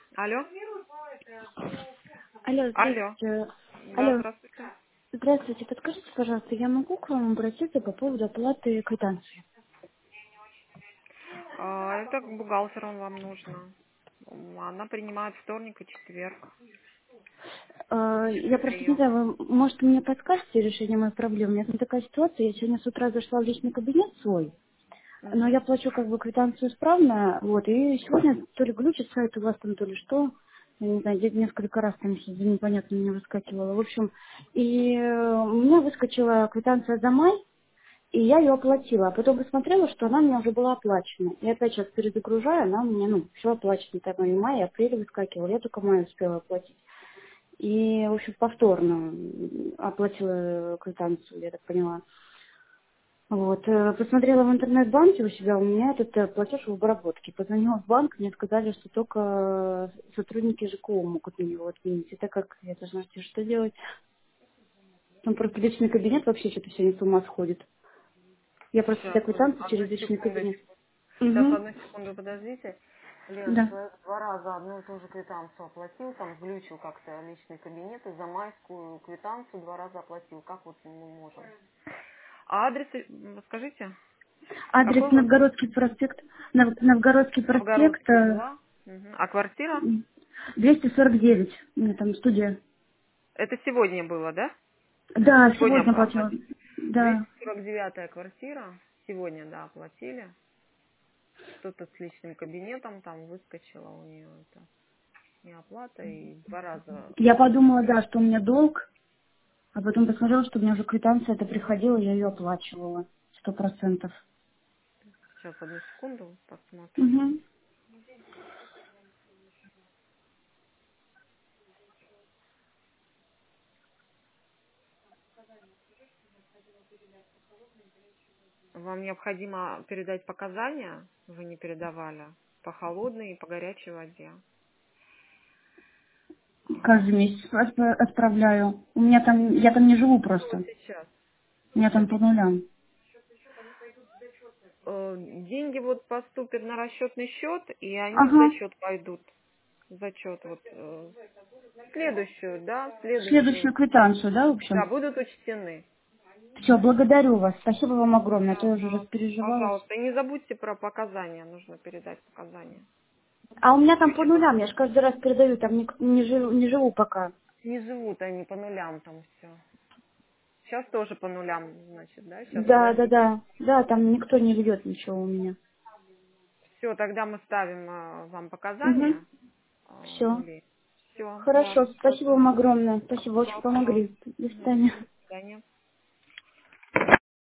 Алло? Алло, Алло. здравствуйте. Да, Алло, здравствуйте. здравствуйте. Подскажите, пожалуйста, я могу к вам обратиться по поводу оплаты квитанции? Это к бухгалтеру вам нужно. Она принимает вторник и четверг. Я просто не Прием. знаю, вы, может, мне подскажете решение моей проблемы? У меня там такая ситуация, я сегодня с утра зашла в личный кабинет свой, но я Мгм. плачу как бы квитанцию исправно, вот, и сегодня то ли глючит сайт у вас там, то ли что, я не знаю, здесь несколько раз там непонятно мне выскакивало. В общем, и у меня выскочила квитанция за май, и я ее оплатила. А потом посмотрела, что она у меня уже была оплачена. И опять сейчас перезагружаю, она у меня, все оплачено. Там и май, и апрель выскакивала. Я только май успела оплатить. И, в общем, повторно оплатила квитанцию, я так поняла. Вот. Посмотрела в интернет-банке у себя, у меня этот платеж в обработке. Позвонила в банк, мне сказали, что только сотрудники ЖКО могут мне его отменить. И так как я должна что делать? Там просто личный кабинет вообще что-то сегодня с ума сходит. Я просто Сейчас, всегда квитанцию одну через личный кабинет. секундочку. Сейчас, Угу. одну секунду, подождите. Лен, Да. человек два раза одну и ту же квитанцию оплатил, там глючил как-то личный кабинет, и за майскую квитанцию два раза оплатил. Как вот мы можем? А адрес, скажите, Адрес какой у вас? Новгородский проспект. Новгородский проспект Новгородский 2. Мгм. А квартира? 249. У меня там студия. Это сегодня было, да? Да, Сегодня сегодня платила. оплатили. Да. 249-я квартира. Сегодня, да, оплатили. Что-то с личным кабинетом там выскочило у нее это. Не оплата и два раза. Я подумала, да, что у меня долг, а потом посмотрела, что у меня уже квитанция это приходила, я ее оплачивала. 100%. Сейчас, одну секунду, посмотрим. Угу. Вам необходимо передать показания, вы не передавали, по холодной и по горячей воде. Каждый месяц отправляю. У меня там, я там не живу Вот просто. сейчас, У меня сейчас. там по нулям. Деньги вот поступят на расчетный счет, и они в Ага. зачет пойдут. В зачет вот следующую, да, следующую. Следующую квитанцию, да, в Да, общем? будут учтены. Все, благодарю вас. Спасибо вам огромное. А то я уже Пожалуйста. распереживалась. Пожалуйста. И не забудьте про показания. Нужно передать показания. А у меня там по Ключи нулям, я же каждый раз передаю, там не живу пока. не живут они по нулям там все. Сейчас тоже по нулям, значит, да? Сейчас Да, да, подождите. да. Да, там никто не льет ничего у меня. Все, тогда мы ставим вам Угу. показания. Все. Нули. Все, да. Хорошо, спасибо вам огромное. Спасибо, очень Пожалуйста. помогли. До Мгм. свидания. До свидания.